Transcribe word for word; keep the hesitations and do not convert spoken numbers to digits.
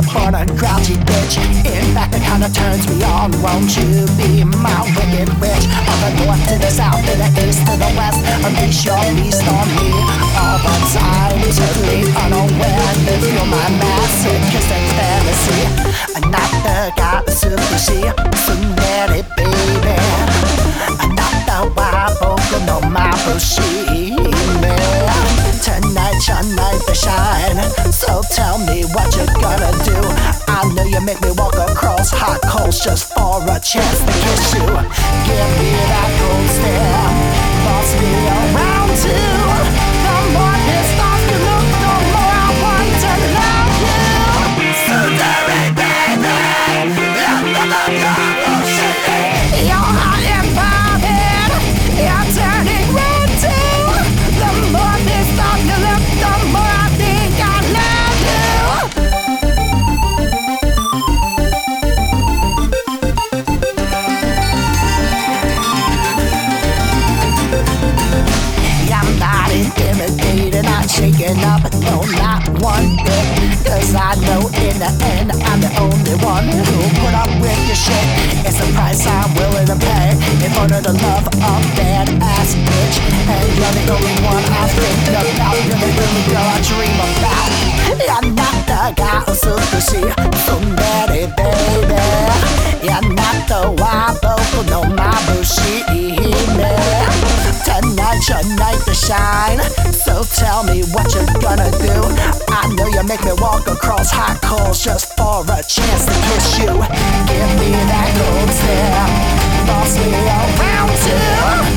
porn and grouchy bitch. In fact, it kinda turns me on. Won't you be my wicked witch? From the north to the south, to the east to the west, unleash your beast on me all the time. Totally unaware that you're my masochistic fantasy. I'm not the guy that's super she, tsundere baby. I'm not the wild vocal, no my bullshit. Tonight your night to shine, so tell me what you're gonna do. I know you make me walk across hot coals just for a chance to kiss you. Give me that cold stare, boss me around too. The more pissed off you look, the more I want to love you. Tsundere baby, you're hot and bobbing, you're turning red too. The more pissed off you look, the more I think I love you. I'm not intimidated, not shaken up, no, not one bit. Cause I know in the end I'm the only one who'll put up with your shit. It's a price I'm willing to pay in order to love a badass bitch. And you're the only one I think about, you're the only girl I dream about. You're not the guy who's super she, tsundere baby. You're not the wild vocal, no my bullshit. Tonight's your night to shine, so tell me what you're gonna do. I know you make me walk across hot coals just for a chance to kiss you. Give me that gold stare, boss me around too.